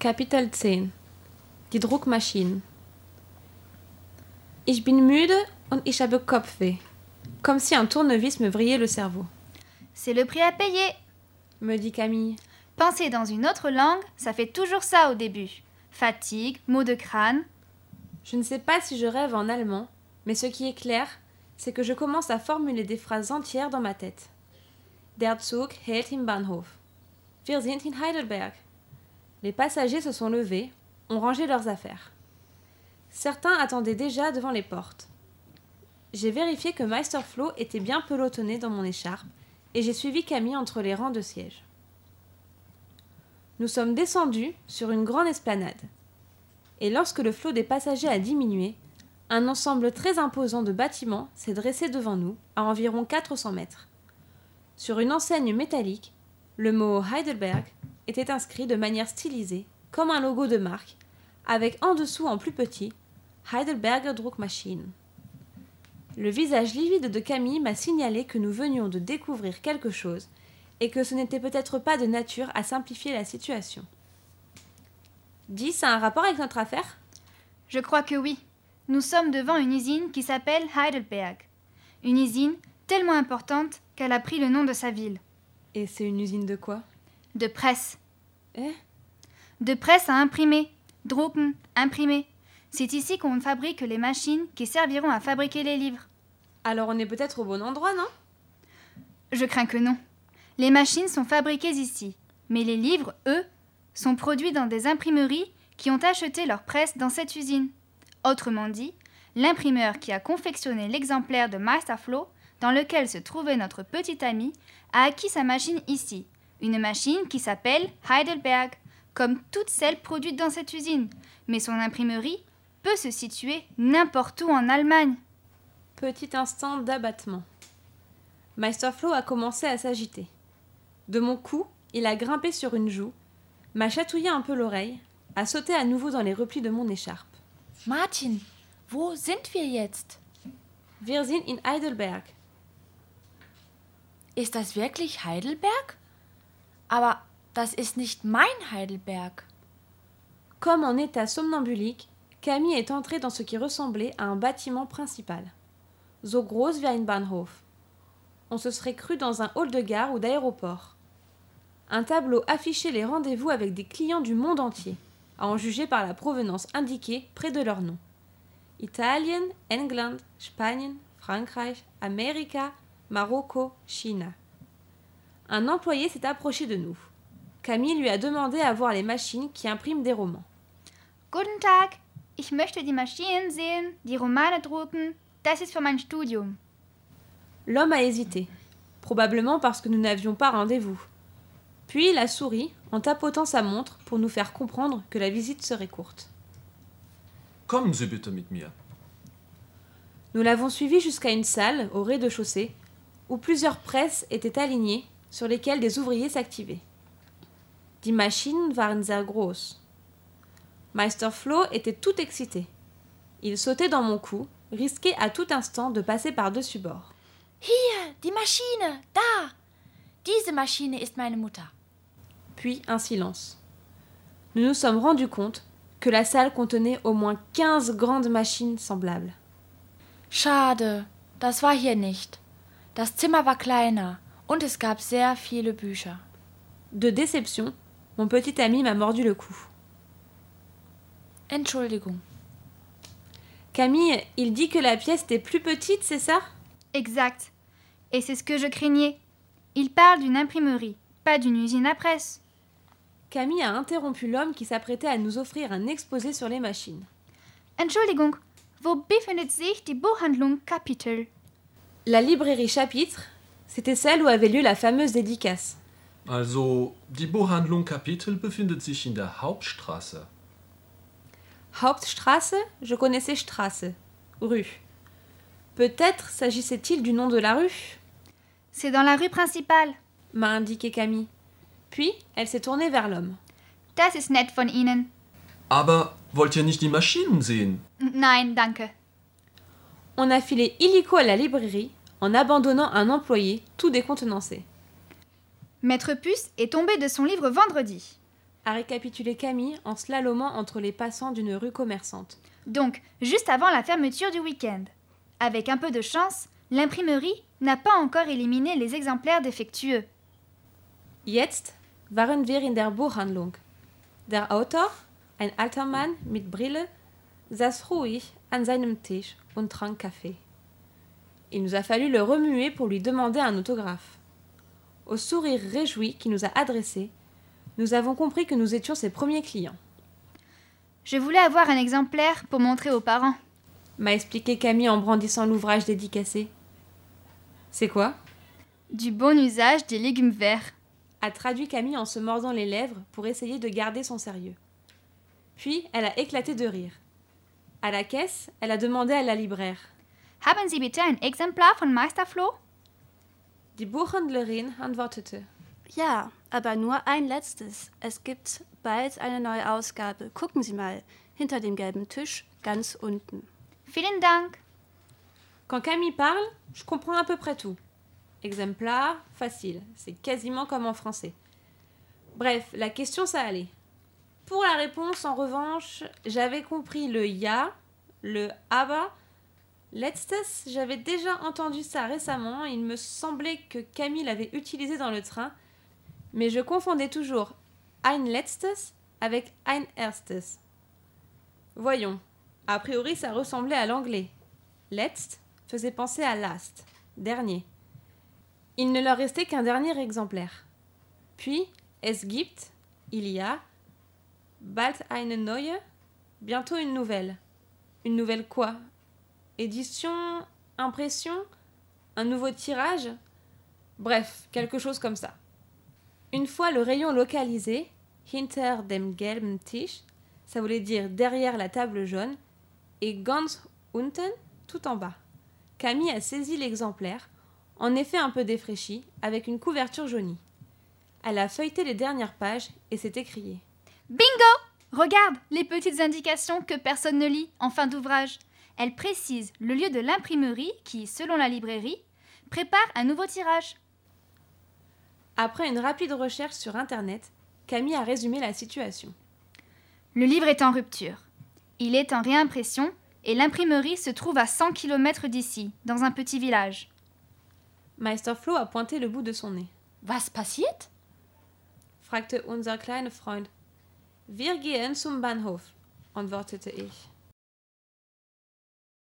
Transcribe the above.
Kapitel 10 Die Druckmaschinen. Ich bin müde und ich habe Kopfweh. Comme si un tournevis me vrillait le cerveau. C'est le prix à payer, Me dit Camille. Penser dans une autre langue, ça fait toujours ça au début. Fatigue, maux de crâne. Je ne sais pas si je rêve en allemand, mais ce qui est clair, c'est que je commence à formuler des phrases entières dans ma tête. Der Zug hält im Bahnhof. Wir sind in Heidelberg. Les passagers se sont levés, ont rangé leurs affaires. Certains attendaient déjà devant les portes. J'ai vérifié que Meister Flo était bien pelotonné dans mon écharpe et j'ai suivi Camille entre les rangs de sièges. Nous sommes descendus sur une grande esplanade. Et lorsque le flot des passagers a diminué, un ensemble très imposant de bâtiments s'est dressé devant nous, à environ 400 mètres. Sur une enseigne métallique, le mot Heidelberg était inscrit de manière stylisée, comme un logo de marque, avec en dessous en plus petit Heidelberger Druckmaschinen. Le visage livide de Camille m'a signalé que nous venions de découvrir quelque chose et que ce n'était peut-être pas de nature à simplifier la situation. Dis, ça a un rapport avec notre affaire ? Je crois que oui. Nous sommes devant une usine qui s'appelle Heidelberg. Une usine tellement importante qu'elle a pris le nom de sa ville. Et c'est une usine de quoi ? De presse. Eh ? De presse à imprimer. Drucken, imprimer. C'est ici qu'on fabrique les machines qui serviront à fabriquer les livres. Alors on est peut-être au bon endroit, non ? Je crains que non. Les machines sont fabriquées ici, mais les livres, eux, sont produits dans des imprimeries qui ont acheté leur presse dans cette usine. Autrement dit, l'imprimeur qui a confectionné l'exemplaire de Meister Flo, dans lequel se trouvait notre petit ami, a acquis sa machine ici, une machine qui s'appelle Heidelberg, comme toutes celles produites dans cette usine, mais son imprimerie peut se situer n'importe où en Allemagne. Petit instant d'abattement. Meister Flo a commencé à s'agiter. De mon cou, il a grimpé sur une joue, m'a chatouillé un peu l'oreille, a sauté à nouveau dans les replis de mon écharpe. Martin, wo sind wir jetzt? Wir sind in Heidelberg. Ist das wirklich Heidelberg? Aber das ist nicht mein Heidelberg. Comme en état somnambulique, Camille est entrée dans ce qui ressemblait à un bâtiment principal. So groß wie ein Bahnhof. On se serait cru dans un hall de gare ou d'aéroport. Un tableau affichait les rendez-vous avec des clients du monde entier, à en juger par la provenance indiquée près de leur nom. Italien, England, Spanien, Frankreich, Amerika, Marocco, China. Un employé s'est approché de nous. Camille lui a demandé à voir les machines qui impriment des romans. Guten Tag, ich möchte die Maschinen sehen, die Romane drucken. Das ist für mein Studium. L'homme a hésité, probablement parce que nous n'avions pas rendez-vous. Puis il a souri en tapotant sa montre pour nous faire comprendre que la visite serait courte. Kommen Sie bitte mit mir. Nous l'avons suivi jusqu'à une salle au rez-de-chaussée où plusieurs presses étaient alignées sur lesquelles des ouvriers s'activaient. Die Maschinen waren sehr groß. Meister Flo était tout excité. Il sautait dans mon cou, risqué à tout instant de passer par-dessus bord. Hier, die Maschine, da! Diese Maschine ist meine Mutter. Puis un silence. Nous nous sommes rendus compte que la salle contenait au moins 15 grandes machines semblables. Schade, das war hier nicht. Das Zimmer war kleiner und es gab sehr viele Bücher. De déception, mon petit ami m'a mordu le cou. Entschuldigung. Camille, il dit que la pièce était plus petite, c'est ça ? Exact. Et c'est ce que je craignais. Il parle d'une imprimerie, pas d'une usine à presse. Camille a interrompu l'homme qui s'apprêtait à nous offrir un exposé sur les machines. Entschuldigung, wo befindet sich die Buchhandlung Kapitel? La librairie Chapitre, c'était celle où avait lieu la fameuse dédicace. Also, die Buchhandlung Kapitel befindet sich in der Hauptstraße. Hauptstraße, je connaissais Straße, rue. Peut-être s'agissait-il du nom de la rue ? C'est dans la rue principale. M'a indiqué Camille. Puis, elle s'est tournée vers l'homme. Das ist nett von Ihnen. Aber wollt ihr nicht die Maschinen sehen? Nein, danke. On a filé illico à la librairie en abandonnant un employé tout décontenancé. Maître Puce est tombé de son livre vendredi. a récapitulé Camille en slalomant entre les passants d'une rue commerçante. Donc, juste avant la fermeture du week-end. Avec un peu de chance, l'imprimerie n'a pas encore éliminé les exemplaires défectueux. Jetzt waren wir in der Buchhandlung. Der Autor, ein alter Mann mit Brille, saß ruhig an seinem Tisch und trank Kaffee. Il nous a fallu le remuer pour lui demander un autographe. Au sourire réjoui qu'il nous a adressé, nous avons compris que nous étions ses premiers clients. Je voulais avoir un exemplaire pour montrer aux parents. M'a expliqué Camille en brandissant l'ouvrage dédicacé. C'est quoi ? Du bon usage des légumes verts. A traduit Camille en se mordant les lèvres pour essayer de garder son sérieux. Puis, elle a éclaté de rire. À la caisse, elle a demandé à la libraire. Haben Sie bitte ein Exemplar von Meister Floh? Die Buchhändlerin antwortete. Ja, aber nur ein letztes. Es gibt bald eine neue Ausgabe. Gucken Sie mal, hinter dem gelben Tisch, ganz unten. Vielen Dank. Quand Camille parle, je comprends à peu près tout. Exemplar, facile, c'est quasiment comme en français. Bref, la question ça allait. Pour la réponse, en revanche, j'avais compris le ja, le aber. Letztes, j'avais déjà entendu ça récemment, il me semblait que Camille l'avait utilisé dans le train, mais je confondais toujours ein letztes avec ein erstes. Voyons, a priori ça ressemblait à l'anglais. Letzt faisait penser à last, dernier. Il ne leur restait qu'un dernier exemplaire. Puis, es gibt, il y a, bald eine neue, bientôt une nouvelle. Une nouvelle quoi ? Édition, impression, un nouveau tirage ? Bref, quelque chose comme ça. Une fois le rayon localisé, hinter dem gelben Tisch, ça voulait dire derrière la table jaune, et ganz unten, tout en bas. Camille a saisi l'exemplaire, en effet un peu défraîchi, avec une couverture jaunie. Elle a feuilleté les dernières pages et s'est écriée. Bingo! Regarde les petites indications que personne ne lit en fin d'ouvrage. Elles précisent le lieu de l'imprimerie qui, selon la librairie, prépare un nouveau tirage. Après une rapide recherche sur Internet, Camille a résumé la situation. Le livre est en rupture. Il est en réimpression et l'imprimerie se trouve à 100 km d'ici, dans un petit village. Meister Floh a pointé le bout de son nez. Was passiert? Fragte unser kleiner Freund. Wir gehen zum Bahnhof, antwortete ich.